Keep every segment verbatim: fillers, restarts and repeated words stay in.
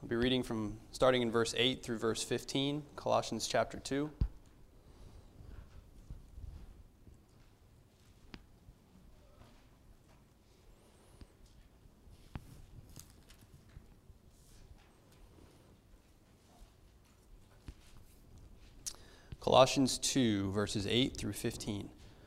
be reading from starting in verse eight through verse fifteen, Colossians chapter two. Colossians two, verses eight through fifteen.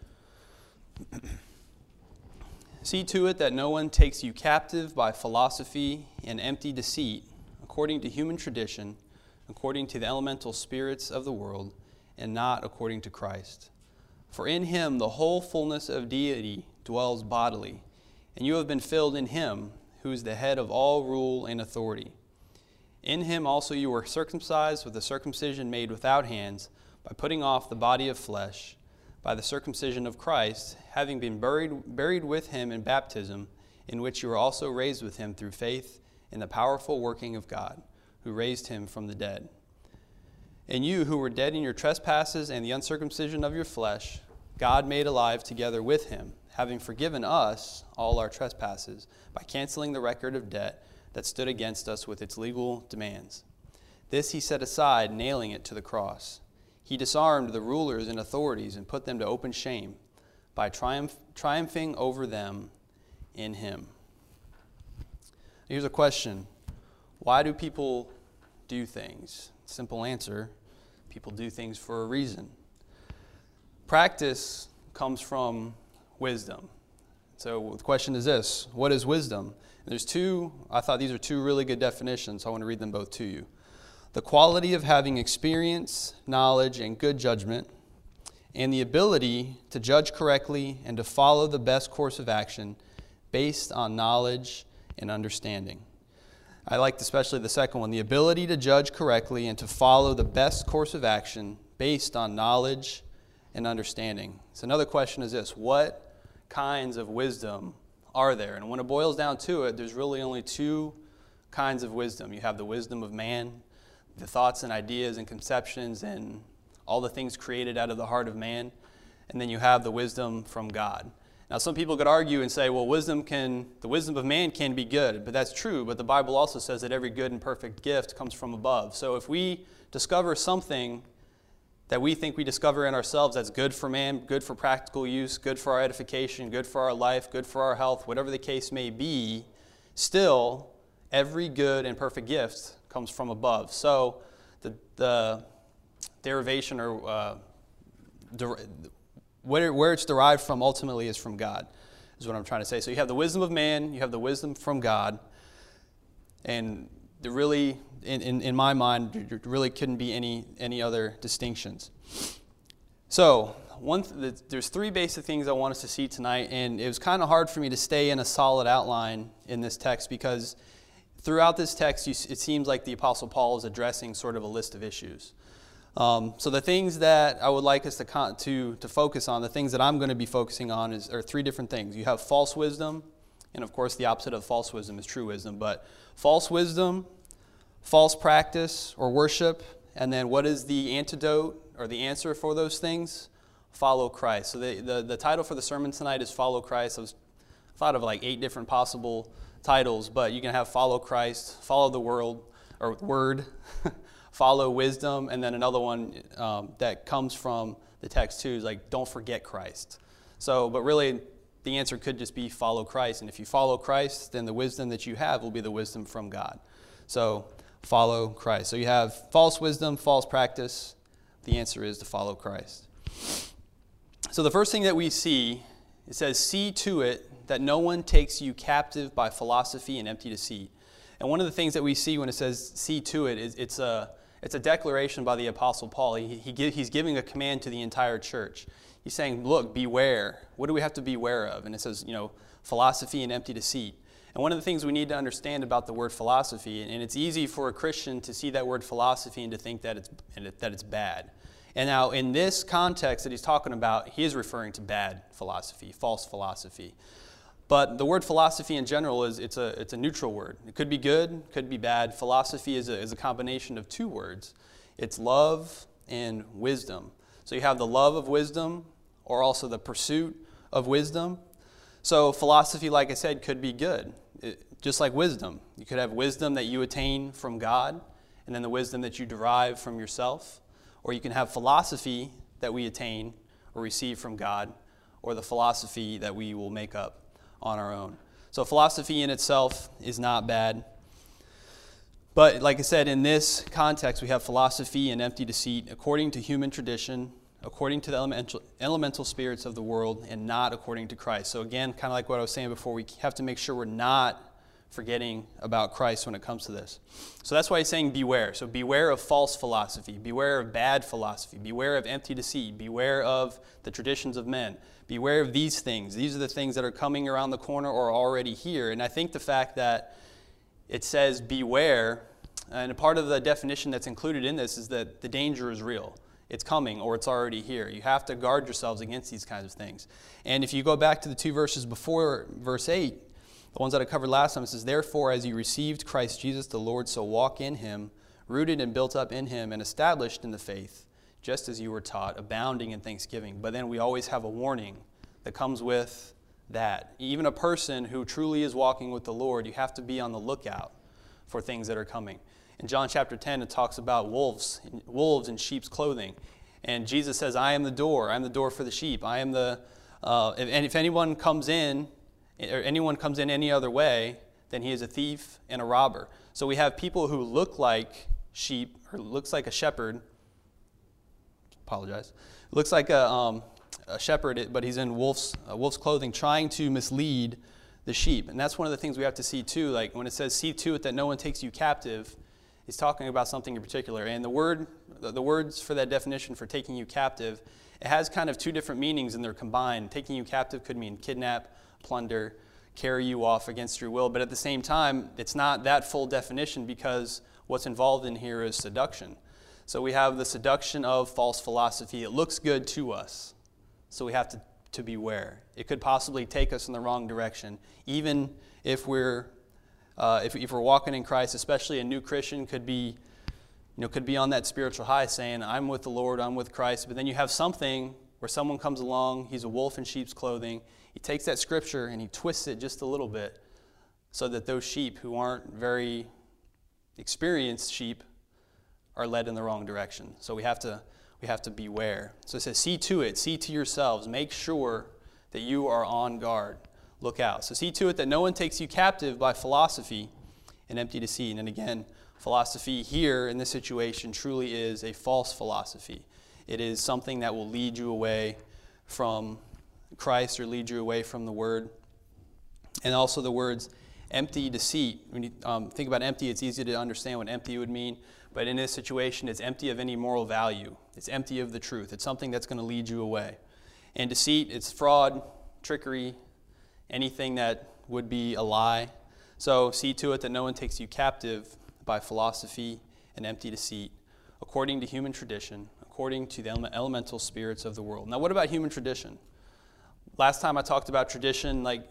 See to it that no one takes you captive by philosophy and empty deceit, according to human tradition, according to the elemental spirits of the world, and not according to Christ. For in him the whole fullness of deity dwells bodily, and you have been filled in him, who is the head of all rule and authority. In him also you were circumcised with a circumcision made without hands, by putting off the body of flesh, by the circumcision of Christ, having been buried, buried with him in baptism, in which you were also raised with him through faith in the powerful working of God, who raised him from the dead. And you who were dead in your trespasses and the uncircumcision of your flesh, God made alive together with him, having forgiven us all our trespasses, by canceling the record of debt that stood against us with its legal demands. This he set aside, nailing it to the cross. He disarmed the rulers and authorities and put them to open shame by triumph, triumphing over them in him. Here's a question. Why do people do things? Simple answer. People do things for a reason. Practice comes from wisdom. So the question is this. What is wisdom? And there's two, I thought these are two really good definitions. So I want to read them both to you. The quality of having experience, knowledge, and good judgment, and the ability to judge correctly and to follow the best course of action based on knowledge and understanding. I liked especially the second one, the ability to judge correctly and to follow the best course of action based on knowledge and understanding. So another question is this, what kinds of wisdom are there? And when it boils down to it, there's really only two kinds of wisdom. You have the wisdom of man, the thoughts and ideas and conceptions and all the things created out of the heart of man. And then you have the wisdom from God. Now, some people could argue and say, well, wisdom can, the wisdom of man can be good, but that's true. But the Bible also says that every good and perfect gift comes from above. So if we discover something that we think we discover in ourselves that's good for man, good for practical use, good for our edification, good for our life, good for our health, whatever the case may be, still, every good and perfect gift comes from above. So the, the derivation or uh, der- where, where it's derived from ultimately is from God, is what I'm trying to say. So you have the wisdom of man, you have the wisdom from God, and there really, in, in, in my mind, there really couldn't be any, any other distinctions. So one, th- there's three basic things I want us to see tonight, and it was kind of hard for me to stay in a solid outline in this text because throughout this text, you, it seems like the Apostle Paul is addressing sort of a list of issues. Um, so the things that I would like us to, con- to to focus on, the things that I'm going to be focusing on, is are three different things. You have false wisdom, and of course the opposite of false wisdom is true wisdom. But false wisdom, false practice or worship, and then what is the antidote or the answer for those things? Follow Christ. So the the, the title for the sermon tonight is Follow Christ. I was I thought of like eight different possible titles, but you can have Follow Christ, Follow the World, or Word, Follow Wisdom, and then another one um, that comes from the text too is like, Don't Forget Christ. So, but really, the answer could just be follow Christ, and if you follow Christ, then the wisdom that you have will be the wisdom from God. So, follow Christ. So you have false wisdom, false practice. The answer is to follow Christ. So the first thing that we see, it says, see to it that no one takes you captive by philosophy and empty deceit. And one of the things that we see when it says see to it is it's a it's a declaration by the Apostle Paul. He, he he's giving a command to the entire church. He's saying, look, beware. What do we have to beware of? And it says, you know, philosophy and empty deceit. And one of the things we need to understand about the word philosophy, and it's easy for a Christian to see that word philosophy and to think that it's that it's bad. And now in this context that he's talking about, he is referring to bad philosophy, false philosophy. But the word philosophy in general is it's a it's a neutral word. It could be good, could be bad. Philosophy is a, is a combination of two words. It's love and wisdom. So you have the love of wisdom or also the pursuit of wisdom. So philosophy, like I said, could be good. It, just like wisdom. You could have wisdom that you attain from God, and then the wisdom that you derive from yourself. Or you can have philosophy that we attain or receive from God, or the philosophy that we will make up on our own. So philosophy in itself is not bad. But like I said, in this context, we have philosophy and empty deceit according to human tradition, according to the elemental, elemental spirits of the world, and not according to Christ. So again, kind of like what I was saying before, we have to make sure we're not forgetting about Christ when it comes to this. So that's why he's saying beware. So beware of false philosophy, beware of bad philosophy, beware of empty deceit, beware of the traditions of men, beware of these things. These are the things that are coming around the corner or are already here. And I think the fact that it says beware, and a part of the definition that's included in this is that the danger is real. It's coming or it's already here. You have to guard yourselves against these kinds of things. And if you go back to the two verses before verse eight, the ones that I covered last time, it says, therefore, as you received Christ Jesus the Lord, so walk in him, rooted and built up in him, and established in the faith, just as you were taught, abounding in thanksgiving. But then we always have a warning that comes with that. Even a person who truly is walking with the Lord, you have to be on the lookout for things that are coming. In John chapter ten, it talks about wolves, wolves in sheep's clothing. And Jesus says, I am the door. I am the door for the sheep. I am the, uh, and if anyone comes in, or anyone comes in any other way, then he is a thief and a robber. So we have people who look like sheep, or looks like a shepherd. Apologize. Looks like a, um, a shepherd, but he's in wolf's, uh, wolf's clothing, trying to mislead the sheep. And that's one of the things we have to see too. Like when it says, see to it that no one takes you captive, he's talking about something in particular. And the word, the words for that definition for taking you captive, it has kind of two different meanings and they're combined. Taking you captive could mean kidnap, plunder, carry you off against your will. But at the same time, it's not that full definition because what's involved in here is seduction. So we have the seduction of false philosophy. It looks good to us, so we have to, to beware. It could possibly take us in the wrong direction, even if we're uh, if, if we're walking in Christ. Especially a new Christian could be, you know, could be on that spiritual high, saying, "I'm with the Lord, I'm with Christ." But then you have something where someone comes along, he's a wolf in sheep's clothing. He takes that scripture and he twists it just a little bit so that those sheep who aren't very experienced sheep are led in the wrong direction. So we have to we have to beware. So it says, see to it, see to yourselves, make sure that you are on guard. Look out. So see to it that no one takes you captive by philosophy and empty deceit. And again, philosophy here in this situation truly is a false philosophy. It is something that will lead you away from Christ or lead you away from the Word. And also the words empty deceit. When you um, think about empty, it's easy to understand what empty would mean. But in this situation, it's empty of any moral value. It's empty of the truth. It's something that's going to lead you away. And deceit, it's fraud, trickery, anything that would be a lie. So see to it that no one takes you captive by philosophy and empty deceit, according to human tradition, according to the elemental spirits of the world. Now, what about human tradition? Last time I talked about tradition, like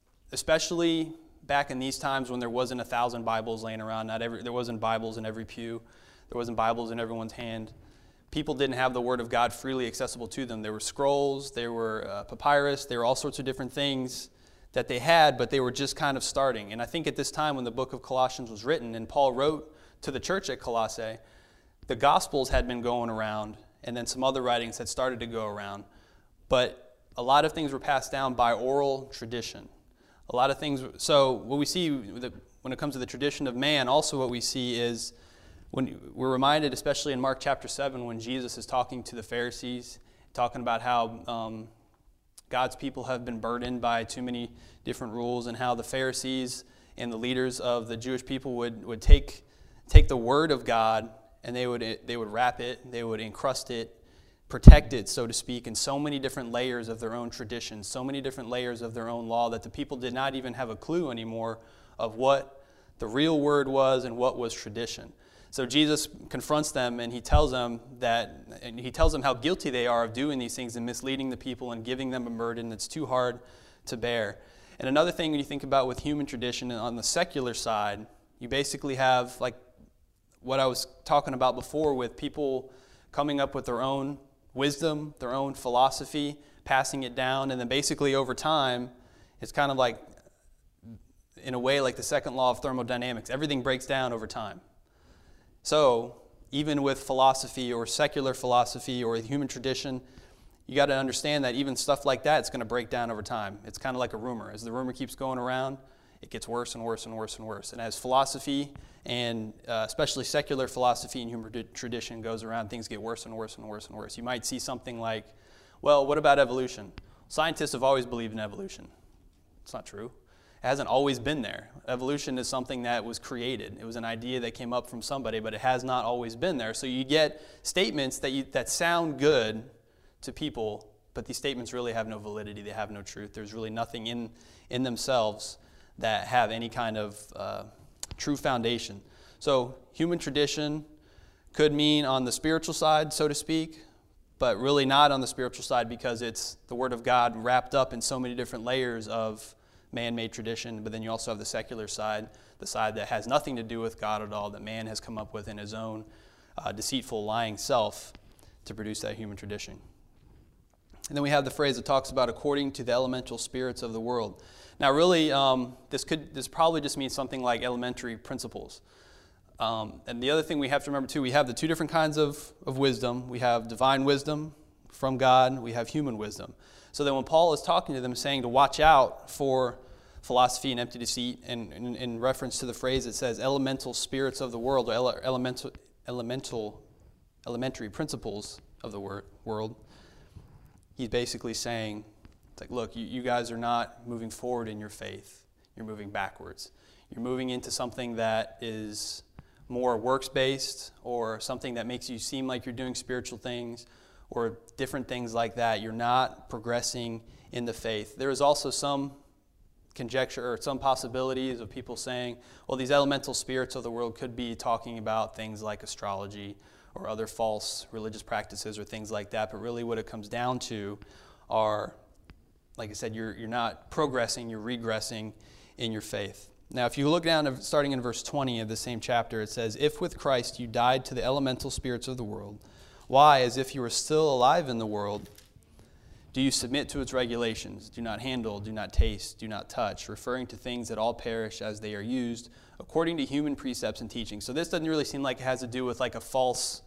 especially back in these times when there wasn't a thousand Bibles laying around, not every there wasn't Bibles in every pew, there wasn't Bibles in everyone's hand. People didn't have the Word of God freely accessible to them. There were scrolls, there were uh, papyrus, there were all sorts of different things that they had, but they were just kind of starting. And I think at this time when the book of Colossians was written and Paul wrote to the church at Colossae, the Gospels had been going around and then some other writings had started to go around. But a lot of things were passed down by oral tradition. A lot of things, so what we see when it comes to the tradition of man, also what we see is when we're reminded, especially in Mark chapter seven, when Jesus is talking to the Pharisees, talking about how um, God's people have been burdened by too many different rules and how the Pharisees and the leaders of the Jewish people would, would take, take the word of God and they would, they would wrap it, they would encrust it, protect it, so to speak, in so many different layers of their own tradition, so many different layers of their own law that the people did not even have a clue anymore of what the real word was and what was tradition. So Jesus confronts them and he tells them that, and he tells them how guilty they are of doing these things and misleading the people and giving them a burden that's too hard to bear. And another thing when you think about with human tradition on the secular side, you basically have like what I was talking about before with people coming up with their own wisdom, their own philosophy, passing it down, and then basically over time, it's kind of like in a way like the second law of thermodynamics. Everything breaks down over time. So even with philosophy or secular philosophy or human tradition, you got to understand that even stuff like that is going to break down over time. It's kind of like a rumor. As the rumor keeps going around, it gets worse and worse and worse and worse. And as philosophy, and uh, especially secular philosophy and human tradition goes around, things get worse and worse and worse and worse. You might see something like, well, what about evolution? Scientists have always believed in evolution. It's not true. It hasn't always been there. Evolution is something that was created. It was an idea that came up from somebody, but it has not always been there. So you get statements that you, that sound good to people, but these statements really have no validity. They have no truth. There's really nothing in, in themselves that have any kind of uh, true foundation. So human tradition could mean on the spiritual side, so to speak, but really not on the spiritual side because it's the Word of God wrapped up in so many different layers of man-made tradition. But then you also have the secular side, the side that has nothing to do with God at all, that man has come up with in his own uh, deceitful, lying self to produce that human tradition. And then we have the phrase that talks about according to the elemental spirits of the world. Now really, um, this could this probably just means something like elementary principles. Um, and the other thing we have to remember too, we have the two different kinds of, of wisdom. We have divine wisdom from God. We have human wisdom. So that when Paul is talking to them, saying to watch out for philosophy and empty deceit, and in, in reference to the phrase it says elemental spirits of the world, or ele- elemental, elemental, elementary principles of the wor- world, he's basically saying, it's like, look, you, you guys are not moving forward in your faith. You're moving backwards. You're moving into something that is more works-based, or something that makes you seem like you're doing spiritual things, or different things like that. You're not progressing in the faith. There is also some conjecture or some possibilities of people saying, well, these elemental spirits of the world could be talking about things like astrology or other false religious practices or things like that. But really what it comes down to are, like I said, you're, you're not progressing, you're regressing in your faith. Now, if you look down, starting in verse twenty of the same chapter, it says, if with Christ you died to the elemental spirits of the world, why, as if you were still alive in the world, do you submit to its regulations? Do not handle, do not taste, do not touch, referring to things that all perish as they are used, according to human precepts and teaching. So this doesn't really seem like it has to do with like a false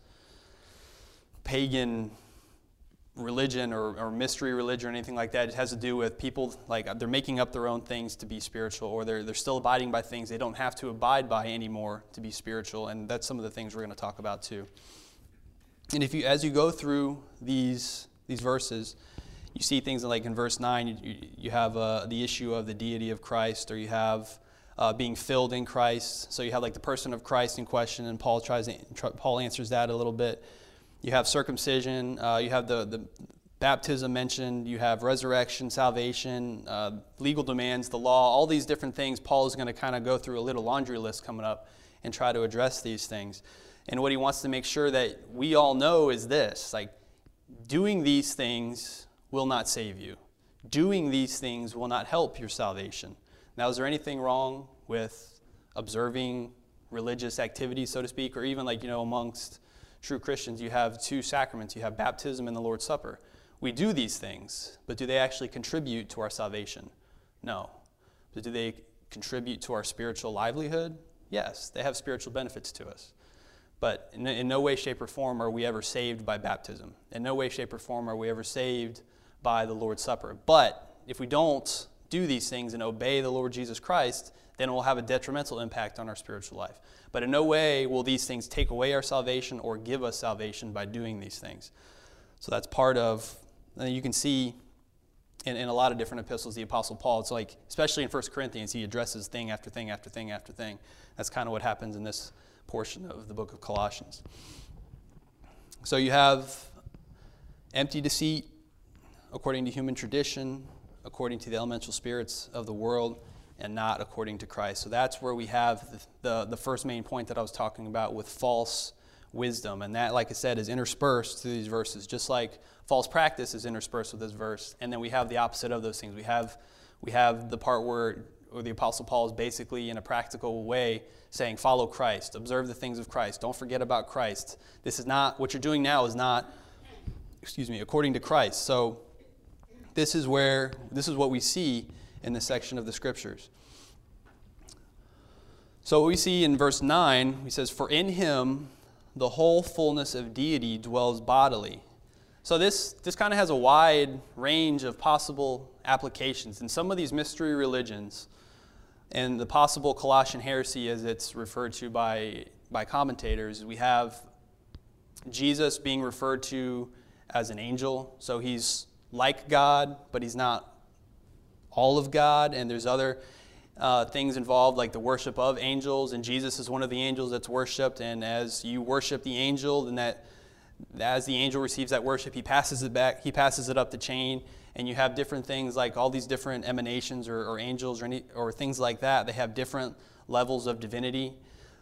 pagan religion or, or mystery religion or anything like that. It has to do with people, like they're making up their own things to be spiritual, or they're, they're still abiding by things they don't have to abide by anymore to be spiritual. And that's some of the things we're going to talk about too. And if you, as you go through these these verses, you see things like in verse nine, you, you have uh, the issue of the deity of Christ, or you have uh, being filled in Christ. So you have like the person of Christ in question, and Paul tries to, Paul answers that a little bit. You have circumcision. Uh, you have the, the baptism mentioned. You have resurrection, salvation, uh, legal demands, the law, all these different things. Paul is going to kind of go through a little laundry list coming up and try to address these things. And what he wants to make sure that we all know is this, like, doing these things will not save you. Doing these things will not help your salvation. Now, is there anything wrong with observing religious activities, so to speak, or even like, you know, amongst true Christians, you have two sacraments. You have baptism and the Lord's Supper. We do these things, but do they actually contribute to our salvation? No. But do they contribute to our spiritual livelihood? Yes, they have spiritual benefits to us. But in, in no way, shape, or form are we ever saved by baptism. In no way, shape, or form are we ever saved by the Lord's Supper. But if we don't do these things and obey the Lord Jesus Christ, then it will have a detrimental impact on our spiritual life. But in no way will these things take away our salvation or give us salvation by doing these things. So that's part of, and you can see in, in a lot of different epistles, the Apostle Paul, it's like, especially in First Corinthians, he addresses thing after thing after thing after thing. That's kind of what happens in this portion of the book of Colossians. So you have empty deceit, according to human tradition, according to the elemental spirits of the world, and not according to Christ. So that's where we have the, the, the first main point that I was talking about with false wisdom. And that, like I said, is interspersed through these verses, just like false practice is interspersed with this verse. And then we have the opposite of those things. We have we have the part where, where the Apostle Paul is basically in a practical way saying, follow Christ, observe the things of Christ, don't forget about Christ. This is not, what you're doing now is not, excuse me, according to Christ. So this is where, this is what we see in this section of the Scriptures. So what we see in verse nine, he says, "For in him the whole fullness of deity dwells bodily." So this, this kind of has a wide range of possible applications. In some of these mystery religions, and the possible Colossian heresy as it's referred to by, by commentators, we have Jesus being referred to as an angel. So he's like God, but he's not all of God. And there's other uh, things involved, like the worship of angels. And Jesus is one of the angels that's worshipped. And as you worship the angel, then that as the angel receives that worship, he passes it back. He passes it up the chain. And you have different things like all these different emanations or, or angels or, any, or things like that. They have different levels of divinity.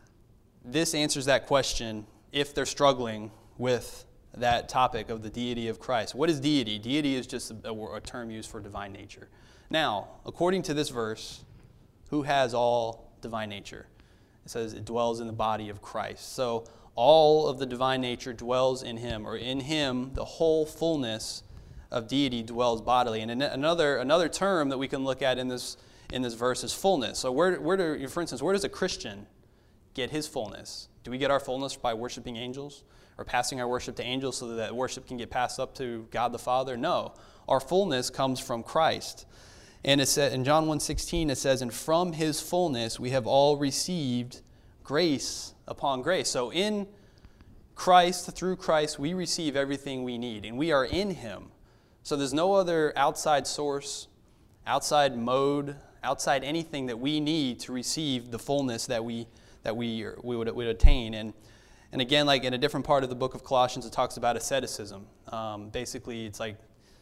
This answers that question if they're struggling with that topic of the deity of Christ. What is deity? Deity is just a, a term used for divine nature. Now, according to this verse, who has all divine nature? It says it dwells in the body of Christ. So all of the divine nature dwells in him, or in him the whole fullness of deity dwells bodily. And another another term that we can look at in this in this verse is fullness. So where where do, for instance, where does a Christian get his fullness? Do we get our fullness by worshiping angels or passing our worship to angels so that worship can get passed up to God the Father? No. Our fullness comes from Christ. And it said in John one sixteen, it says, "And from his fullness we have all received grace upon grace." So in Christ, through Christ, we receive everything we need, and we are in him. So there's no other outside source, outside mode, outside anything that we need to receive the fullness that we that we we would, would attain. And and again, like in a different part of the book of Colossians, it talks about asceticism. Um, basically, it's like,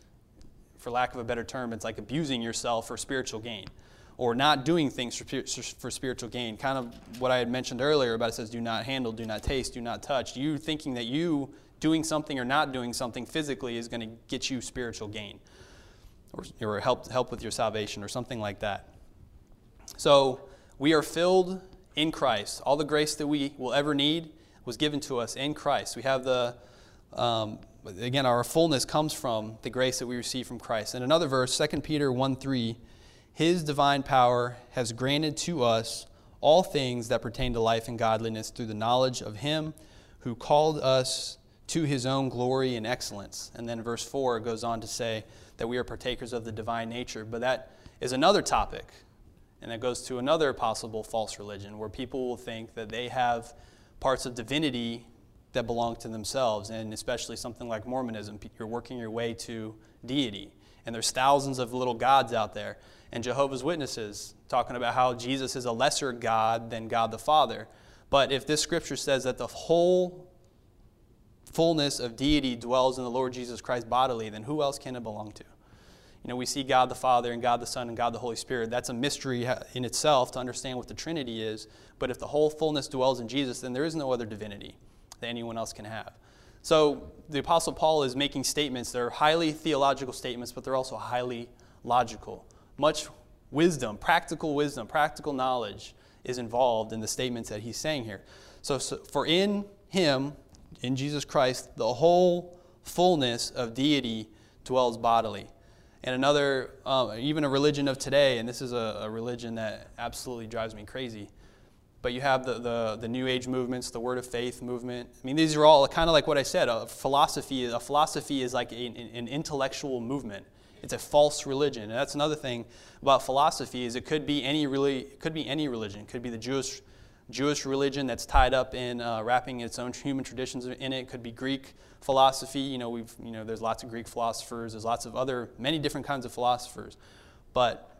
for lack of a better term, it's like abusing yourself for spiritual gain, or not doing things for, for spiritual gain. Kind of what I had mentioned earlier about it says, do not handle, do not taste, do not touch. You thinking that you doing something or not doing something physically is going to get you spiritual gain, or, or help help with your salvation, or something like that. So we are filled in Christ. All the grace that we will ever need was given to us in Christ. We have the, um, again, our fullness comes from the grace that we receive from Christ. In another verse, Second Peter one three, "His divine power has granted to us all things that pertain to life and godliness through the knowledge of him who called us to his own glory and excellence." And then verse four goes on to say that we are partakers of the divine nature. But that is another topic, and that goes to another possible false religion, where people will think that they have parts of divinity that belong to themselves, and especially something like Mormonism. You're working your way to deity, and there's thousands of little gods out there. And Jehovah's Witnesses talking about how Jesus is a lesser God than God the Father. But if this scripture says that the whole fullness of deity dwells in the Lord Jesus Christ bodily, then who else can it belong to? You know, we see God the Father and God the Son and God the Holy Spirit. That's a mystery in itself to understand what the Trinity is. But if the whole fullness dwells in Jesus, then there is no other divinity that anyone else can have. So the Apostle Paul is making statements that are highly theological statements, but they're also highly logical. Much wisdom, practical wisdom, practical knowledge is involved in the statements that he's saying here. So, so for in him, in Jesus Christ, the whole fullness of deity dwells bodily. And another, um, even a religion of today, and this is a, a religion that absolutely drives me crazy, but you have the, the, the New Age movements, the Word of Faith movement. I mean, these are all kind of like what I said. A philosophy, a philosophy is like a, an intellectual movement. It's a false religion. And that's another thing about philosophy, is it could be any really, it could be any religion. It could be the Jewish Jewish religion that's tied up in uh, wrapping its own human traditions in it. It could be Greek philosophy. You know, we've you know there's lots of Greek philosophers. There's lots of other many different kinds of philosophers, but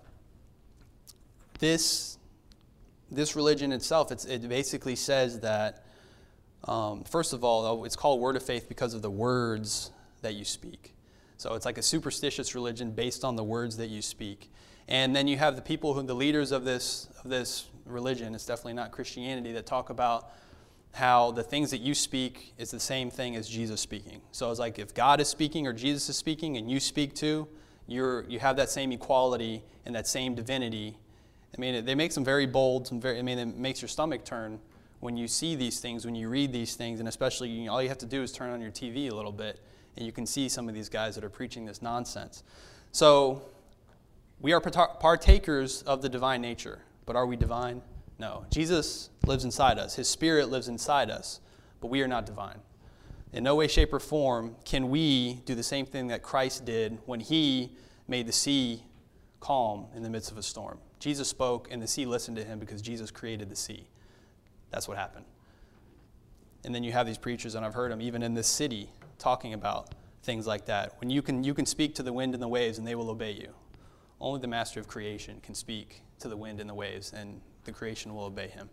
this this religion itself, it's, it basically says that um, first of all, it's called Word of Faith because of the words that you speak. So it's like a superstitious religion based on the words that you speak. And then you have the people who, the leaders of this of this religion, it's definitely not Christianity, that talk about how the things that you speak is the same thing as Jesus speaking. So it's like if God is speaking or Jesus is speaking and you speak too, you're you have that same equality and that same divinity. I mean, they make some very bold, some very. I mean, it makes your stomach turn when you see these things, when you read these things, and especially you know, all you have to do is turn on your T V a little bit, and you can see some of these guys that are preaching this nonsense. So we are partakers of the divine nature, but are we divine? No, Jesus lives inside us. His Spirit lives inside us, but we are not divine. In no way, shape, or form can we do the same thing that Christ did when he made the sea calm in the midst of a storm. Jesus spoke, and the sea listened to him because Jesus created the sea. That's what happened. And then you have these preachers, and I've heard them even in this city talking about things like that. When you can, you can speak to the wind and the waves, and they will obey you. Only the master of creation can speak to the wind and the waves, and the creation will obey him.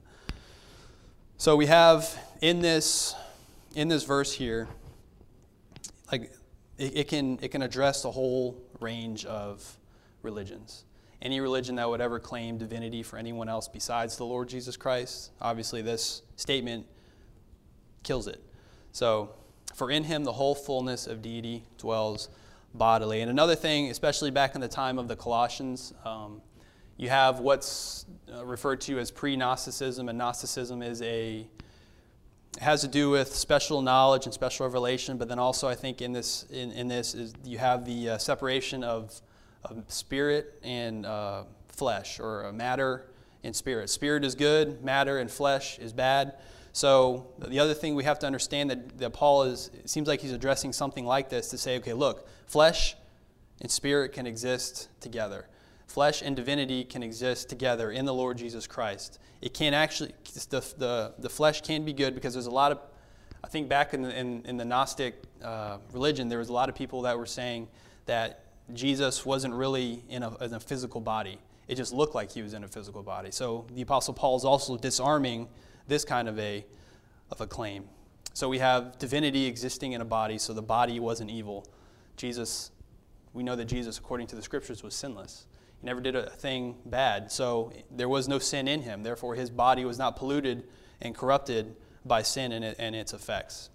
So we have in this in this verse here, like it, it can it can address the whole range of religions. Any religion that would ever claim divinity for anyone else besides the Lord Jesus Christ, obviously this statement kills it. So, for in him the whole fullness of deity dwells bodily. And another thing, especially back in the time of the Colossians, um, you have what's referred to as pre-Gnosticism, and Gnosticism is a has to do with special knowledge and special revelation. But then also, I think in this in, in this is you have the uh, separation of, of spirit and uh, flesh, or matter and spirit. Spirit is good, matter and flesh is bad. So the other thing we have to understand that, that Paul is, it seems like he's addressing something like this to say, okay, look, flesh and spirit can exist together. Flesh and divinity can exist together in the Lord Jesus Christ. It can actually, the, the, the flesh can be good because there's a lot of, I think back in the, in, in the Gnostic uh, religion, there was a lot of people that were saying that Jesus wasn't really in a, in a physical body. It just looked like he was in a physical body. So the Apostle Paul is also disarming this kind of a of a claim. So we have divinity existing in a body, so the body wasn't evil. Jesus, we know that Jesus, according to the Scriptures, was sinless. He never did a thing bad, so there was no sin in him. Therefore, his body was not polluted and corrupted by sin and, it, and its effects.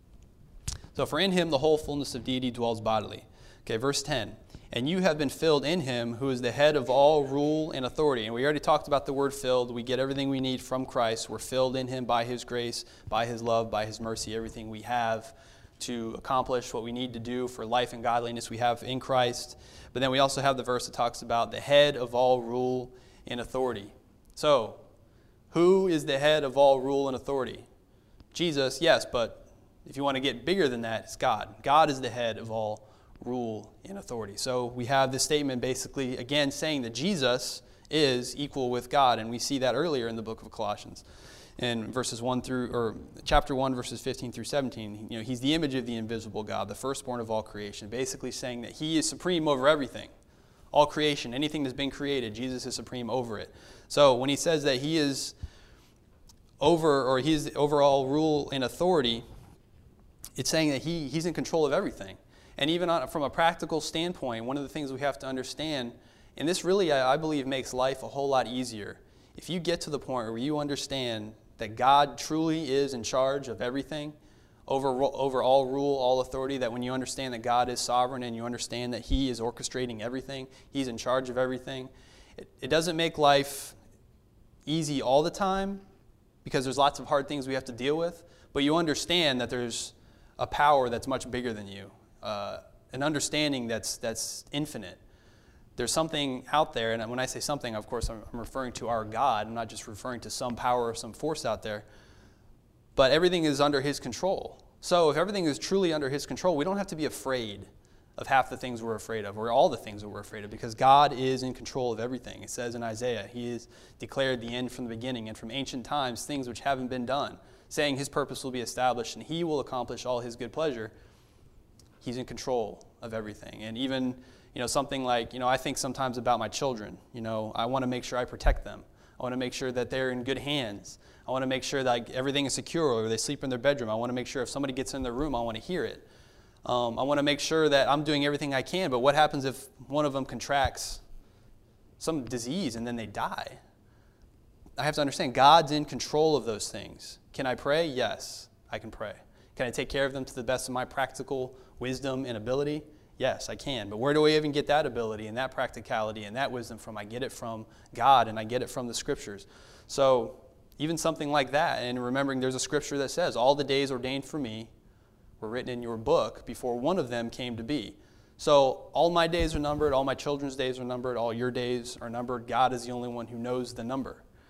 So for in him the whole fullness of deity dwells bodily. Okay, verse ten. And you have been filled in him who is the head of all rule and authority. And we already talked about the word filled. We get everything we need from Christ. We're filled in him by his grace, by his love, by his mercy. Everything we have to accomplish what we need to do for life and godliness we have in Christ. But then we also have the verse that talks about the head of all rule and authority. So, who is the head of all rule and authority? Jesus, yes, but if you want to get bigger than that, it's God. God is the head of all rule and authority. So we have this statement basically, again, saying that Jesus is equal with God, and we see that earlier in the book of Colossians. In verses one through, or chapter one, verses fifteen through seventeen, you know, he's the image of the invisible God, the firstborn of all creation, basically saying that he is supreme over everything. All creation, anything that's been created, Jesus is supreme over it. So when he says that he is over, or he's over all rule and authority, it's saying that he, he's in control of everything. And even on, from a practical standpoint, one of the things we have to understand, and this really, I, I believe, makes life a whole lot easier. If you get to the point where you understand that God truly is in charge of everything, over, over all rule, all authority, that when you understand that God is sovereign and you understand that he is orchestrating everything, he's in charge of everything, it, it doesn't make life easy all the time because there's lots of hard things we have to deal with, but you understand that there's a power that's much bigger than you. Uh, an understanding that's that's infinite. There's something out there, and when I say something, of course, I'm, I'm referring to our God. I'm not just referring to some power or some force out there, but everything is under his control. So if everything is truly under his control, we don't have to be afraid of half the things we're afraid of, or all the things that we're afraid of, because God is in control of everything. It says in Isaiah, he has declared the end from the beginning, and from ancient times, things which haven't been done, saying his purpose will be established, and he will accomplish all his good pleasure. He's in control of everything. And even, you know, something like, you know, I think sometimes about my children. You know, I want to make sure I protect them. I want to make sure that they're in good hands. I want to make sure that like, everything is secure, or they sleep in their bedroom. I want to make sure if somebody gets in their room, I want to hear it. Um, I want to make sure that I'm doing everything I can. But what happens if one of them contracts some disease and then they die? I have to understand God's in control of those things. Can I pray? Yes, I can pray. Can I take care of them to the best of my practical wisdom and ability? Yes, I can. But where do I even get that ability and that practicality and that wisdom from? I get it from God, and I get it from the Scriptures. So even something like that, and remembering there's a Scripture that says, all the days ordained for me were written in your book before one of them came to be. So all my days are numbered, all my children's days are numbered, all your days are numbered. God is the only one who knows the number.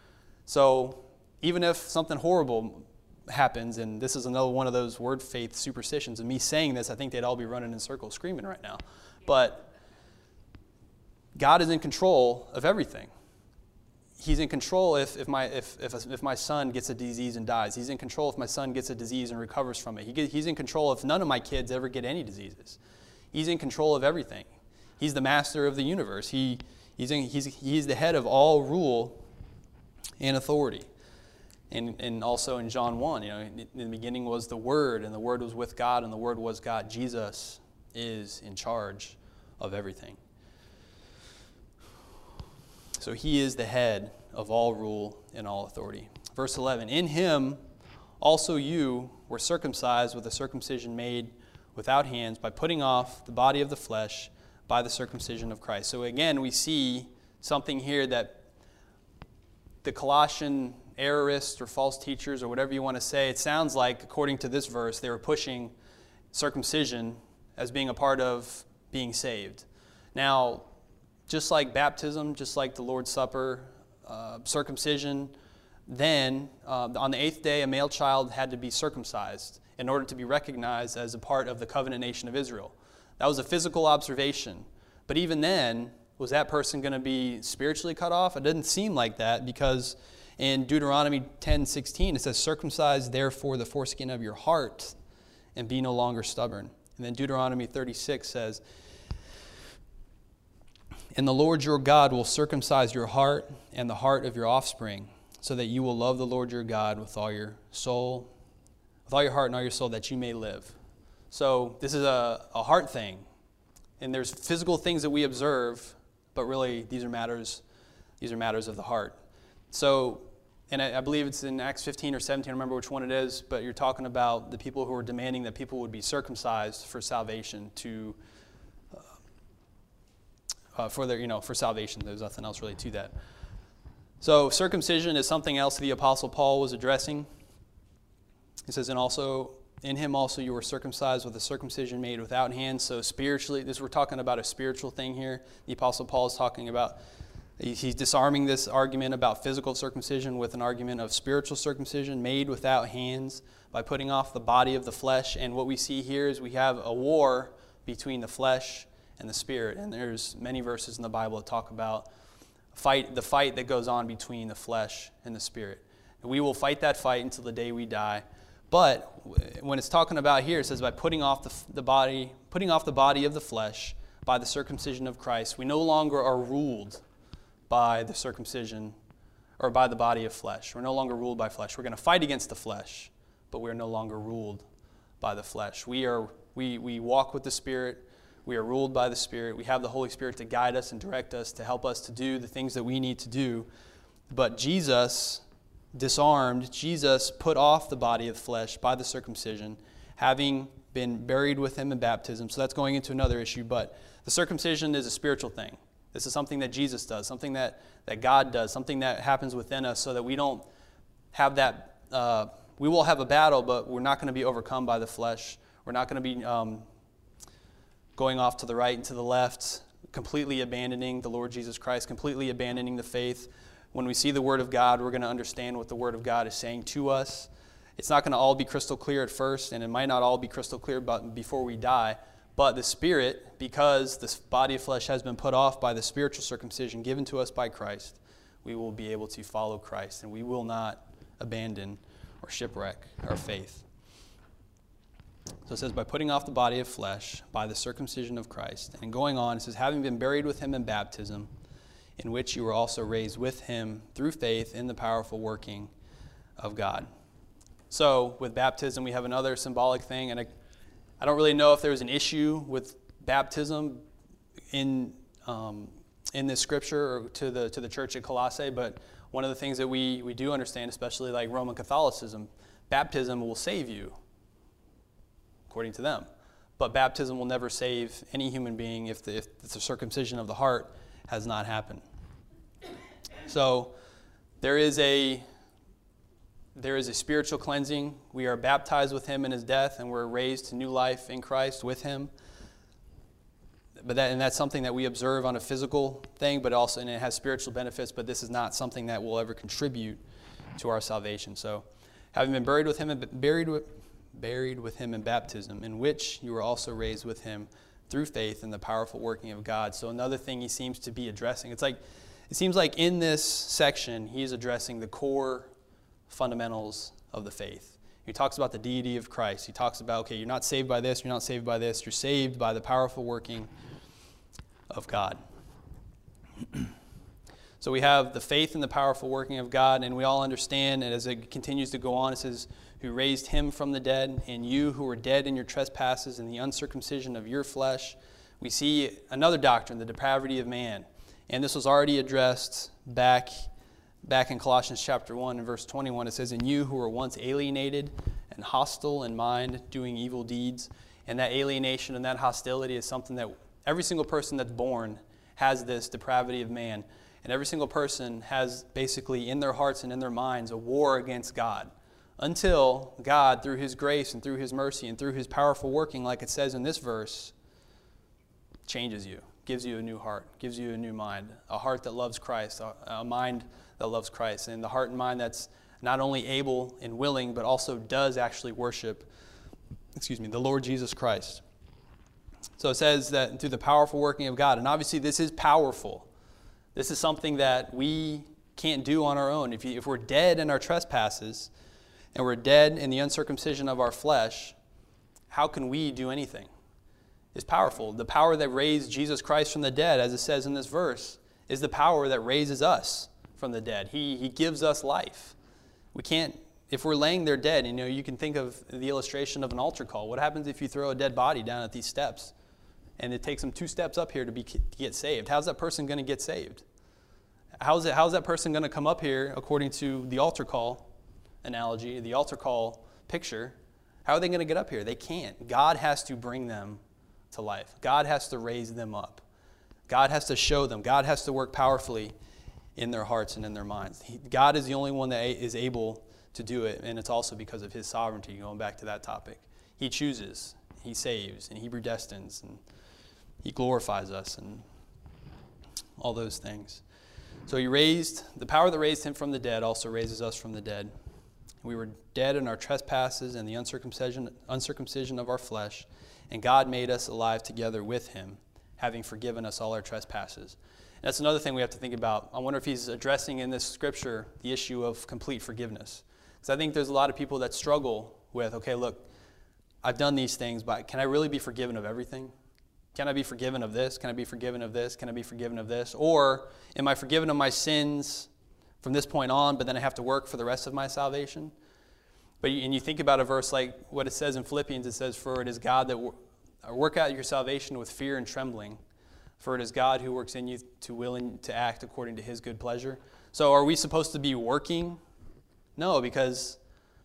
So even if something horrible happens, and this is another one of those word faith superstitions, and me saying this, I think they'd all be running in circles screaming right now. But God is in control of everything. He's in control if, if, my, if, if, if my son gets a disease and dies. He's in control if my son gets a disease and recovers from it. He get, he's in control if none of my kids ever get any diseases. He's in control of everything. He's the master of the universe. He, he's, in, he's, he's the head of all rule and authority. And, and also in John one, you know, in the beginning was the Word, and the Word was with God, and the Word was God. Jesus is in charge of everything. So he is the head of all rule and all authority. Verse eleven, in him also you were circumcised with a circumcision made without hands by putting off the body of the flesh by the circumcision of Christ. So again, we see something here that the Colossian errorists or false teachers or whatever you want to say, it sounds like, according to this verse, they were pushing circumcision as being a part of being saved. Now, just like baptism, just like the Lord's Supper, uh, circumcision, then uh, on the eighth day a male child had to be circumcised in order to be recognized as a part of the covenant nation of Israel. That was a physical observation. But even then, was that person going to be spiritually cut off? It didn't seem like that, because in Deuteronomy ten sixteen it says, circumcise therefore the foreskin of your heart and be no longer stubborn. And then Deuteronomy thirty-six says, and the Lord your God will circumcise your heart and the heart of your offspring, so that you will love the Lord your God with all your soul, with all your heart and all your soul, that you may live. So this is a, a heart thing. And there's physical things that we observe, but really these are matters, these are matters of the heart. So, and I, I believe it's in Acts fifteen or seventeen, I don't remember which one it is, but you're talking about the people who were demanding that people would be circumcised for salvation, to Uh, for their, you know, for salvation. There's nothing else really to that. So circumcision is something else the Apostle Paul was addressing. He says, and also in him also you were circumcised with a circumcision made without hands. So spiritually, this we're talking about a spiritual thing here. The Apostle Paul is talking about, he's disarming this argument about physical circumcision with an argument of spiritual circumcision made without hands by putting off the body of the flesh. And what we see here is we have a war between the flesh and the Spirit. And there's many verses in the Bible that talk about fight, the fight that goes on between the flesh and the Spirit. And we will fight that fight until the day we die. But when it's talking about here, it says by putting off the, the body, putting off the body of the flesh by the circumcision of Christ, we no longer are ruled by the circumcision or by the body of flesh. We're no longer ruled by flesh. We're going to fight against the flesh, but we're no longer ruled by the flesh. We are we we walk with the Spirit. We are ruled by the Spirit. We have the Holy Spirit to guide us and direct us, to help us to do the things that we need to do. But Jesus disarmed, Jesus put off the body of flesh by the circumcision, having been buried with him in baptism. So that's going into another issue. But the circumcision is a spiritual thing. This is something that Jesus does, something that, that God does, something that happens within us so that we don't have that, uh, we will have a battle, but we're not going to be overcome by the flesh. We're not going to be um, going off to the right and to the left, completely abandoning the Lord Jesus Christ, completely abandoning the faith. When we see the Word of God, we're going to understand what the Word of God is saying to us. It's not going to all be crystal clear at first, and it might not all be crystal clear but before we die. But the Spirit, because this body of flesh has been put off by the spiritual circumcision given to us by Christ, we will be able to follow Christ, and we will not abandon or shipwreck our faith. So it says, by putting off the body of flesh, by the circumcision of Christ. And going on, it says, having been buried with him in baptism, in which you were also raised with him through faith in the powerful working of God. So with baptism, we have another symbolic thing. And I, I don't really know if there was an issue with baptism in um, in this scripture or to the to the church at Colossae, but one of the things that we, we do understand, especially like Roman Catholicism, baptism will save you, according to them. But baptism will never save any human being if the, if the circumcision of the heart has not happened. So there is a there is a spiritual cleansing. We are baptized with him in his death, and we're raised to new life in Christ with him. but that, and that's something that we observe on a physical thing, but also, and it has spiritual benefits, but this is not something that will ever contribute to our salvation. So, having been buried with him, buried with, buried with him in baptism, in which you were also raised with him through faith in the powerful working of God. So another thing he seems to be addressing, it's like, it seems like in this section, he's addressing the core fundamentals of the faith. He talks about the deity of Christ. He talks about, okay, you're not saved by this, you're not saved by this, you're saved by the powerful working of God. So we have the faith and the powerful working of God, and we all understand, and as it continues to go on, it says, who raised him from the dead, and you who were dead in your trespasses and the uncircumcision of your flesh. We see another doctrine, the depravity of man. And this was already addressed back, back in Colossians chapter one and verse twenty-one. It says, and you who were once alienated and hostile in mind, doing evil deeds. And that alienation and that hostility is something that every single person that's born has this depravity of man. And every single person has basically in their hearts and in their minds a war against God. Until God, through his grace and through his mercy and through his powerful working, like it says in this verse, changes you, gives you a new heart, gives you a new mind, a heart that loves Christ, a, a mind that loves Christ, and the heart and mind that's not only able and willing, but also does actually worship, excuse me, the Lord Jesus Christ. So it says that through the powerful working of God, and obviously this is powerful. This is something that we can't do on our own. If, you, if we're dead in our trespasses, and we're dead in the uncircumcision of our flesh, how can we do anything? It's powerful. The power that raised Jesus Christ from the dead, as it says in this verse, is the power that raises us from the dead. He, he gives us life. We can't, if we're laying there dead, you know, you can think of the illustration of an altar call. What happens if you throw a dead body down at these steps, and it takes them two steps up here to, be, to get saved? How's that person going to get saved? How's, it, how's that person going to come up here, according to the altar call analogy, the altar call picture? How are they going to get up here? They can't. God has to bring them to life. God has to raise them up. God has to show them. God has to work powerfully in their hearts and in their minds. He, God is the only one that is able to do it, and it's also because of his sovereignty, going back to that topic. He chooses, he saves, and he predestines, and he glorifies us, and all those things. So he raised, the power that raised him from the dead also raises us from the dead. We were dead in our trespasses and the uncircumcision, uncircumcision of our flesh, and God made us alive together with him, having forgiven us all our trespasses. And that's another thing we have to think about. I wonder if he's addressing in this scripture the issue of complete forgiveness. Because I think there's a lot of people that struggle with, okay, look, I've done these things, but can I really be forgiven of everything? Can I be forgiven of this? Can I be forgiven of this? Can I be forgiven of this? Or am I forgiven of my sins from this point on, but then I have to work for the rest of my salvation? But and you think about a verse like what it says in Philippians. It says, for it is God that work out your salvation with fear and trembling. For it is God who works in you to willing to act according to his good pleasure. So are we supposed to be working? No, because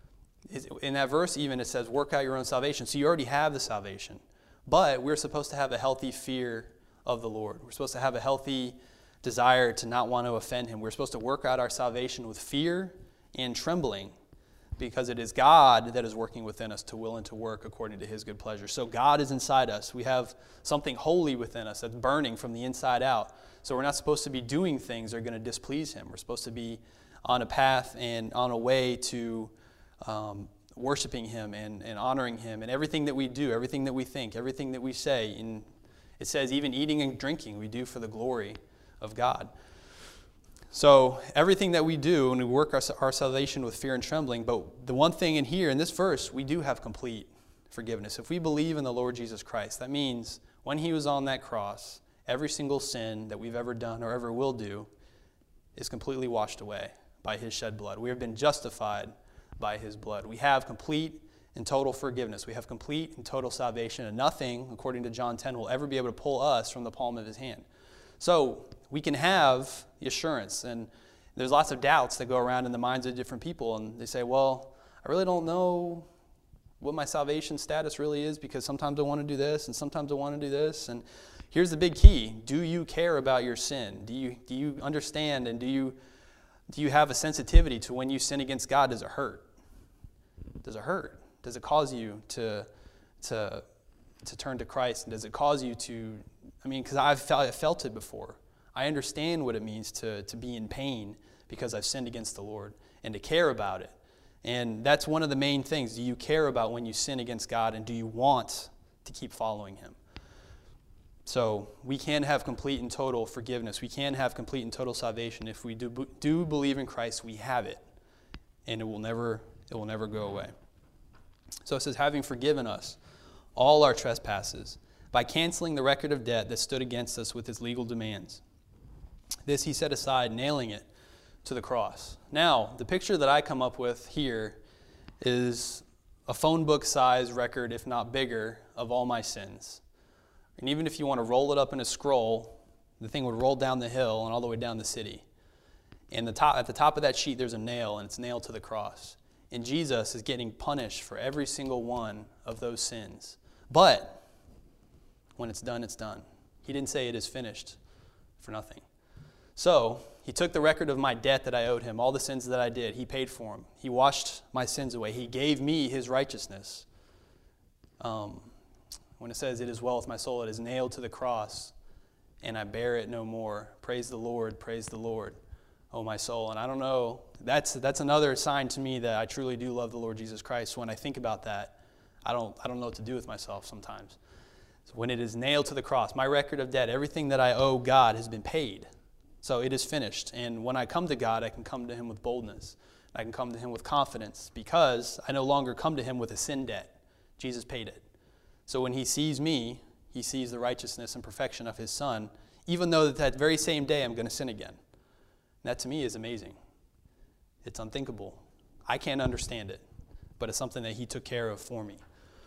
in that verse even it says, work out your own salvation. So you already have the salvation. But we're supposed to have a healthy fear of the Lord. We're supposed to have a healthy desire to not want to offend him. We're supposed to work out our salvation with fear and trembling, because it is God that is working within us to will and to work according to his good pleasure. So God is inside us. We have something holy within us that's burning from the inside out. So we're not supposed to be doing things that are going to displease him. We're supposed to be on a path and on a way to um, worshiping him and, and honoring him. And everything that we do, everything that we think, everything that we say, in, it says even eating and drinking, we do for the glory of God. So everything that we do, and we work our, our salvation with fear and trembling, but the one thing in here, in this verse, we do have complete forgiveness. If we believe in the Lord Jesus Christ, that means when he was on that cross, every single sin that we've ever done or ever will do is completely washed away by his shed blood. We have been justified by his blood. We have complete and total forgiveness. We have complete and total salvation, and nothing, according to John ten, will ever be able to pull us from the palm of his hand. So we can have the assurance, and there's lots of doubts that go around in the minds of different people, and they say, well, I really don't know what my salvation status really is, because sometimes I want to do this, and sometimes I want to do this. And here's the big key. Do you care about your sin? Do you do you understand, and do you do you have a sensitivity to when you sin against God? Does it hurt? Does it hurt? Does it cause you to to to turn to Christ? And does it cause you to I mean, because I've felt, I've felt it before. I understand what it means to, to be in pain because I've sinned against the Lord and to care about it. And that's one of the main things. Do you care about when you sin against God, and do you want to keep following him? So we can have complete and total forgiveness. We can have complete and total salvation. If we do, do believe in Christ, we have it, and it will never, it will never go away. So it says, having forgiven us all our trespasses by canceling the record of debt that stood against us with its legal demands. This he set aside, nailing it to the cross. Now, the picture that I come up with here is a phone book size record, if not bigger, of all my sins. And even if you want to roll it up in a scroll, the thing would roll down the hill and all the way down the city. And the top, at the top of that sheet, there's a nail, and it's nailed to the cross. And Jesus is getting punished for every single one of those sins. But when it's done, it's done. He didn't say it is finished for nothing. So he took the record of my debt that I owed him, all the sins that I did. He paid for them. He washed my sins away. He gave me his righteousness. Um, when it says, it is well with my soul, it is nailed to the cross, and I bear it no more. Praise the Lord, praise the Lord, oh my soul. And I don't know, that's that's another sign to me that I truly do love the Lord Jesus Christ. When I think about that, I don't I don't know what to do with myself sometimes. So when it is nailed to the cross, my record of debt, everything that I owe God has been paid. So it is finished. And when I come to God, I can come to him with boldness. I can come to him with confidence because I no longer come to him with a sin debt. Jesus paid it. So when he sees me, he sees the righteousness and perfection of his Son, even though that, that very same day I'm going to sin again. And that to me is amazing. It's unthinkable. I can't understand it, but it's something that he took care of for me.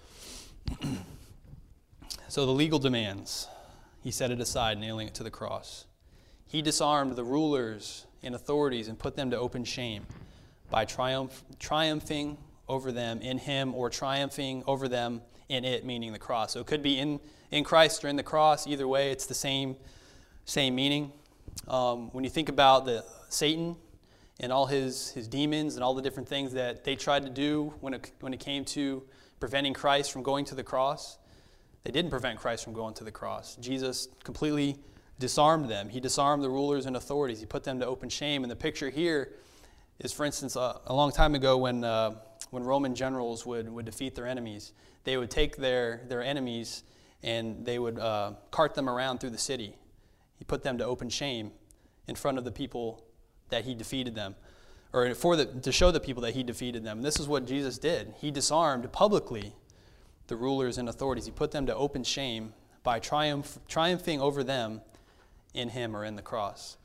So the legal demands, he set it aside, nailing it to the cross. He disarmed the rulers and authorities and put them to open shame by triumph, triumphing over them in him, or triumphing over them in it, meaning the cross. So it could be in, in Christ or in the cross. Either way, it's the same, same meaning. Um, when you think about the Satan and all his, his demons and all the different things that they tried to do when it, when it came to preventing Christ from going to the cross, they didn't prevent Christ from going to the cross. Jesus completely disarmed them. He disarmed the rulers and authorities. He put them to open shame. And the picture here is, for instance, uh, a long time ago when uh, when Roman generals would, would defeat their enemies, they would take their, their enemies and they would uh, cart them around through the city. He put them to open shame in front of the people that he defeated them, or for the, to show the people that he defeated them. And this is what Jesus did. He disarmed publicly the rulers and authorities. He put them to open shame by triumph, triumphing over them in him, or in the cross.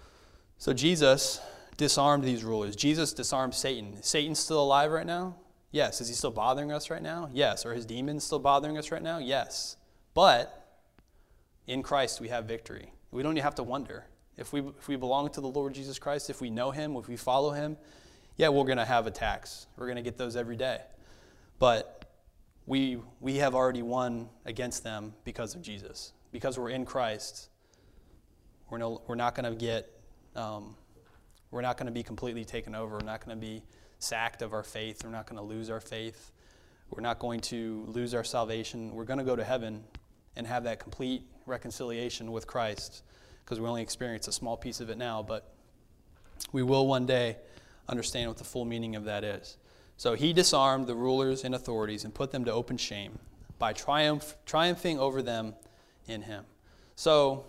So Jesus disarmed these rulers. Jesus disarmed Satan. Is Satan still alive right now? Yes. Is he still bothering us right now? Yes. Are his demons still bothering us right now? Yes. But in Christ we have victory. We don't even have to wonder. If we if we belong to the Lord Jesus Christ, if we know him, if we follow him, yeah, we're going to have attacks. We're going to get those every day. But we we have already won against them because of Jesus. Because we're in Christ, we're no, we're not going to get um, we're not going to be completely taken over. We're not going to be sacked of our faith. We're not going to lose our faith. We're not going to lose our salvation. We're going to go to heaven and have that complete reconciliation with Christ, because we only experience a small piece of it now, but we will one day understand what the full meaning of that is. So he disarmed the rulers and authorities and put them to open shame by triumph, triumphing over them in him. So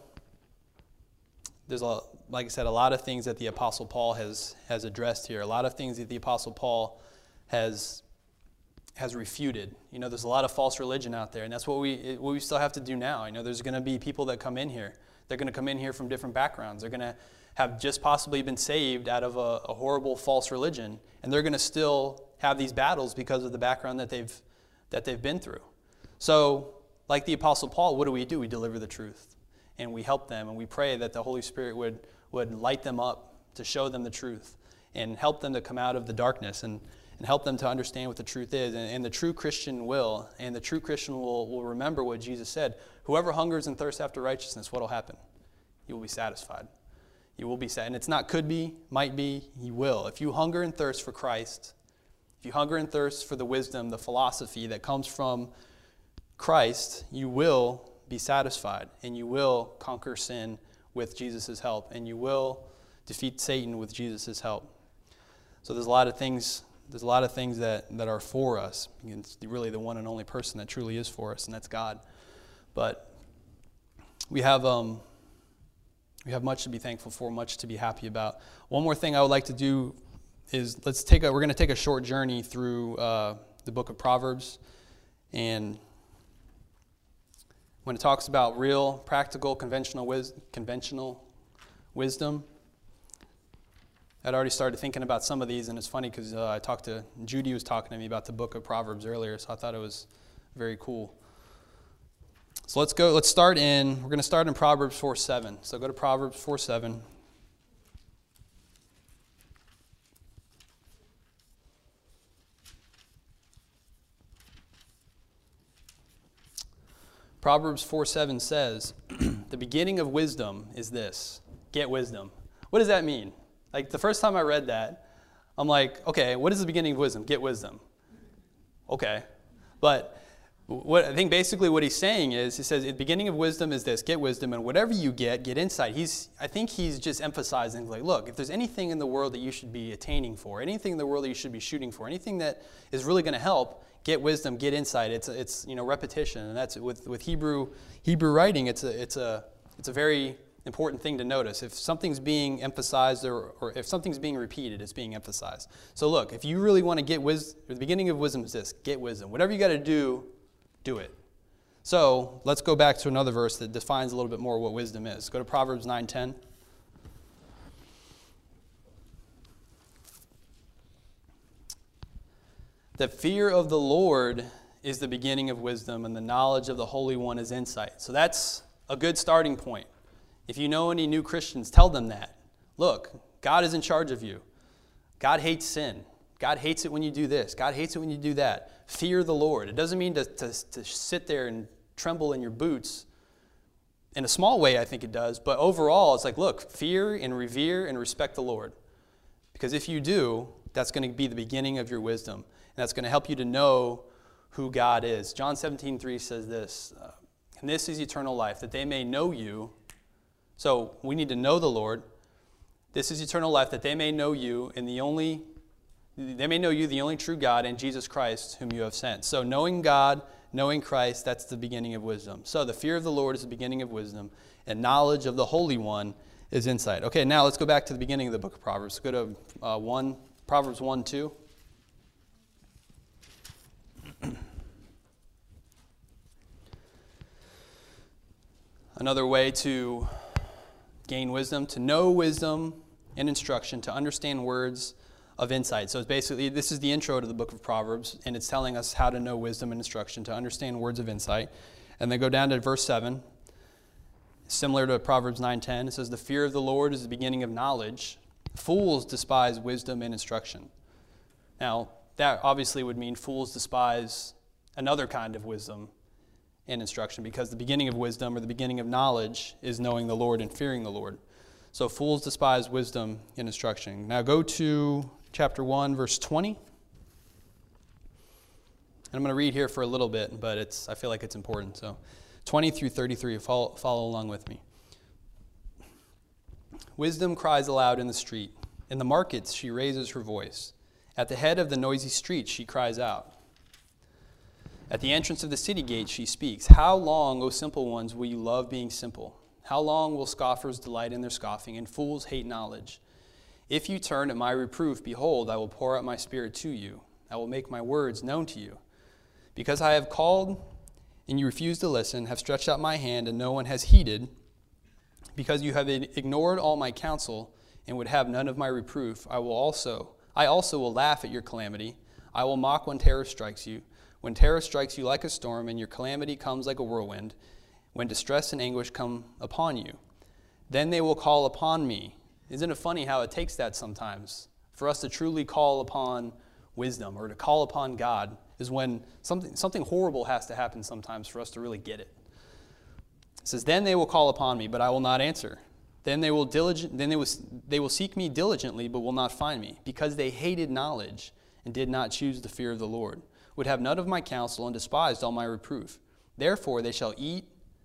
there's, a, like I said, a lot of things that the Apostle Paul has, has addressed here, a lot of things that the Apostle Paul has has refuted. You know, there's a lot of false religion out there, and that's what we what we still have to do now. You know, there's going to be people that come in here. They're going to come in here from different backgrounds. They're going to have just possibly been saved out of a, a horrible false religion, and they're going to still have these battles because of the background that they've that they've been through. So, like the Apostle Paul, what do we do? We deliver the truth, and we help them, and we pray that the Holy Spirit would would light them up to show them the truth and help them to come out of the darkness and and help them to understand what the truth is. And, and the true Christian will, and the true Christian will, will remember what Jesus said. Whoever hungers and thirsts after righteousness, what will happen? You will be satisfied. You will be sad. And it's not could be, might be, you will. If you hunger and thirst for Christ, if you hunger and thirst for the wisdom, the philosophy that comes from Christ, you will be satisfied, and you will conquer sin with Jesus' help, and you will defeat Satan with Jesus' help. So there's a lot of things, there's a lot of things that, that are for us. It's really the one and only person that truly is for us, and that's God. But we have um, we have much to be thankful for, much to be happy about. One more thing I would like to do is let's take a, we're going to take a short journey through uh, the book of Proverbs, and when it talks about real, practical, conventional, wis- conventional wisdom, I'd already started thinking about some of these, and it's funny because uh, I talked to, Judy was talking to me about the book of Proverbs earlier, so I thought it was very cool. So let's go, let's start in, we're going to start in Proverbs four seven. So go to Proverbs four seven. Proverbs four seven says, the beginning of wisdom is this, get wisdom. What does that mean? Like the first time I read that, I'm like, okay, what is the beginning of wisdom? Get wisdom. Okay. But what I think basically what he's saying is, he says, the beginning of wisdom is this, get wisdom, and whatever you get, get insight. He's, I think he's just emphasizing, like, look, if there's anything in the world that you should be attaining for, anything in the world that you should be shooting for, anything that is really going to help, get wisdom, get insight. It's, it's you know, repetition, and that's with, with Hebrew Hebrew writing, it's a, it's a, it's a very important thing to notice. If something's being emphasized or, or if something's being repeated, it's being emphasized. So look, if you really want to get wisdom, the beginning of wisdom is this, get wisdom. Whatever you got to do, do it. So let's go back to another verse that defines a little bit more what wisdom is. Go to Proverbs nine ten. The fear of the Lord is the beginning of wisdom, and the knowledge of the Holy One is insight. So that's a good starting point. If you know any new Christians, tell them that. Look, God is in charge of you. God hates sin. God hates it when you do this. God hates it when you do that. Fear the Lord. It doesn't mean to, to, to sit there and tremble in your boots. In a small way, I think it does. But overall, it's like, look, fear and revere and respect the Lord. Because if you do, that's going to be the beginning of your wisdom. And that's going to help you to know who God is. John seventeen three says this, uh, and this is eternal life, that they may know you. So we need to know the Lord. This is eternal life, that they may know you, and the only, they may know you, the only true God, and Jesus Christ, whom you have sent. So knowing God, knowing Christ, that's the beginning of wisdom. So the fear of the Lord is the beginning of wisdom, and knowledge of the Holy One is insight. Okay, now let's go back to the beginning of the book of Proverbs. Go to uh, one, Proverbs one two. Another way to gain wisdom, to know wisdom and instruction, to understand words of insight. So it's basically, this is the intro to the book of Proverbs, and it's telling us how to know wisdom and instruction, to understand words of insight. And then go down to verse seven. Similar to Proverbs nine ten, it says, the fear of the Lord is the beginning of knowledge. Fools despise wisdom and instruction. Now, that obviously would mean fools despise another kind of wisdom and instruction, because the beginning of wisdom or the beginning of knowledge is knowing the Lord and fearing the Lord. So fools despise wisdom and instruction. Now go to chapter one, verse twenty. And I'm going to read here for a little bit, but it's I feel like it's important. So twenty through thirty-three, follow, follow along with me. Wisdom cries aloud in the street. In the markets she raises her voice. At the head of the noisy street she cries out. At the entrance of the city gate she speaks. How long, O simple ones, will you love being simple? How long will scoffers delight in their scoffing, and fools hate knowledge? If you turn at my reproof, behold, I will pour out my spirit to you. I will make my words known to you. Because I have called, and you refuse to listen, have stretched out my hand, and no one has heeded, because you have ignored all my counsel, and would have none of my reproof, I will also, I also will laugh at your calamity. I will mock when terror strikes you. When terror strikes you like a storm, and your calamity comes like a whirlwind, when distress and anguish come upon you, then they will call upon me. Isn't it funny how it takes that sometimes? For us to truly call upon wisdom or to call upon God is when something, something horrible has to happen sometimes for us to really get it. It says, then they will call upon me, but I will not answer. Then they will diligent, then they will, they will seek me diligently, but will not find me, because they hated knowledge and did not choose the fear of the Lord, would have none of my counsel, and despised all my reproof. Therefore they shall eat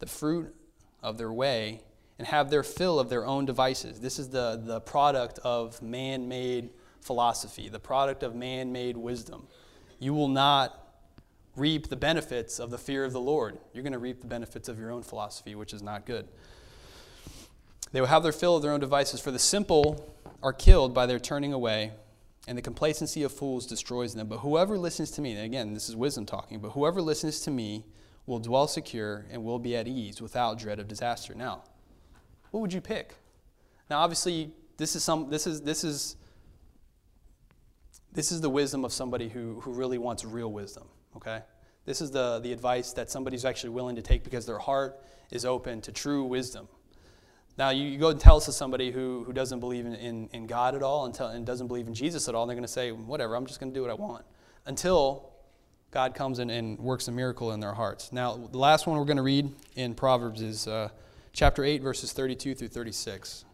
the fruit of their way, and have their fill of their own devices. This is the, the product of man-made philosophy, the product of man-made wisdom. You will not reap the benefits of the fear of the Lord. You're going to reap the benefits of your own philosophy, which is not good. They will have their fill of their own devices, for the simple are killed by their turning away, and the complacency of fools destroys them. But whoever listens to me, and again, this is wisdom talking, but whoever listens to me will dwell secure and will be at ease without dread of disaster. Now, what would you pick? Now, obviously, this is some. This is this is this is the wisdom of somebody who who really wants real wisdom. Okay, this is the the advice that somebody's actually willing to take because their heart is open to true wisdom. Now, you, you go and tell this to somebody who, who doesn't believe in, in, in God at all and, tell, and doesn't believe in Jesus at all, and they're going to say, whatever, I'm just going to do what I want, until God comes in and works a miracle in their hearts. Now, the last one we're going to read in Proverbs is uh, chapter eight, verses thirty-two through thirty-six.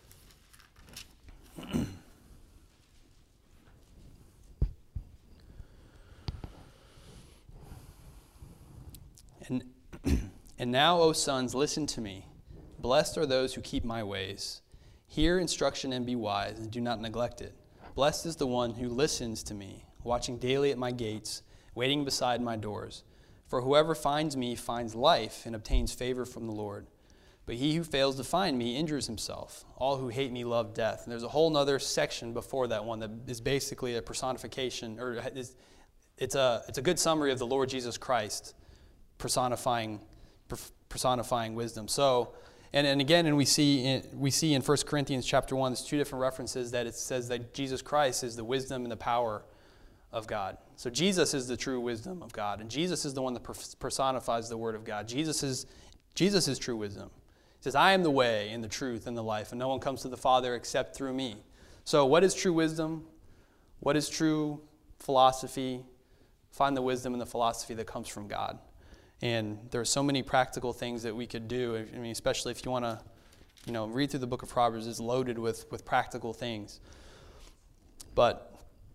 and, and now, O sons, listen to me. Blessed are those who keep my ways. Hear instruction and be wise, and do not neglect it. Blessed is the one who listens to me, watching daily at my gates, waiting beside my doors. For whoever finds me finds life and obtains favor from the Lord. But he who fails to find me injures himself. All who hate me love death. And there's a whole other section before that one that is basically a personification, or is, it's a it's a good summary of the Lord Jesus Christ personifying personifying wisdom. So. And, and again, and we see in, we see in First Corinthians chapter one, there's two different references that it says that Jesus Christ is the wisdom and the power of God. So Jesus is the true wisdom of God, and Jesus is the one that personifies the Word of God. Jesus is Jesus is true wisdom. He says, I am the way and the truth and the life, and no one comes to the Father except through me. So what is true wisdom? What is true philosophy? Find the wisdom and the philosophy that comes from God. And there are so many practical things that we could do. I mean, especially if you want to, you know, read through the book of Proverbs, it's loaded with, with practical things. But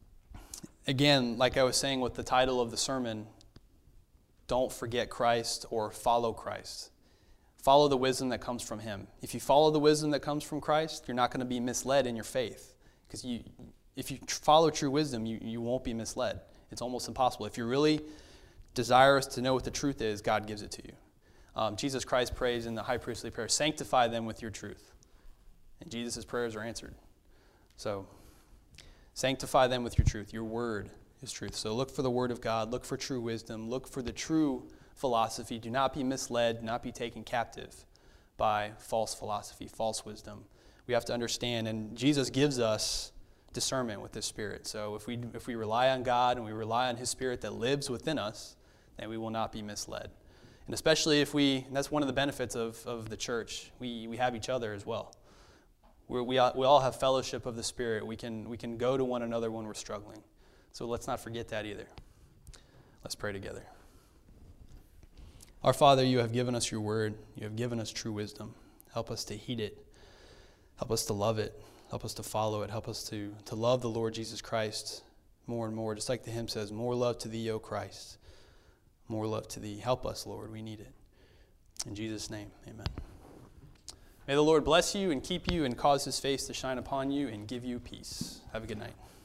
again, like I was saying with the title of the sermon, don't forget Christ or follow Christ. Follow the wisdom that comes from Him. If you follow the wisdom that comes from Christ, you're not going to be misled in your faith. Because you, if you follow true wisdom, you, you won't be misled. It's almost impossible. If you're really desirous to know what the truth is, God gives it to you. Um, Jesus Christ prays in the high priestly prayer, sanctify them with your truth. And Jesus' prayers are answered. So, sanctify them with your truth. Your word is truth. So look for the word of God. Look for true wisdom. Look for the true philosophy. Do not be misled. Do not be taken captive by false philosophy, false wisdom. We have to understand, and Jesus gives us discernment with His Spirit. So if we if we rely on God and we rely on His Spirit that lives within us, then we will not be misled. And especially if we, and that's one of the benefits of, of the church, we, we have each other as well. We're, we all, we all have fellowship of the Spirit. We can we can go to one another when we're struggling. So let's not forget that either. Let's pray together. Our Father, you have given us your word. You have given us true wisdom. Help us to heed it. Help us to love it. Help us to follow it. Help us to, to love the Lord Jesus Christ more and more. Just like the hymn says, more love to thee, O Christ. More love to thee. Help us, Lord. We need it. In Jesus' name, amen. May the Lord bless you and keep you and cause His face to shine upon you and give you peace. Have a good night.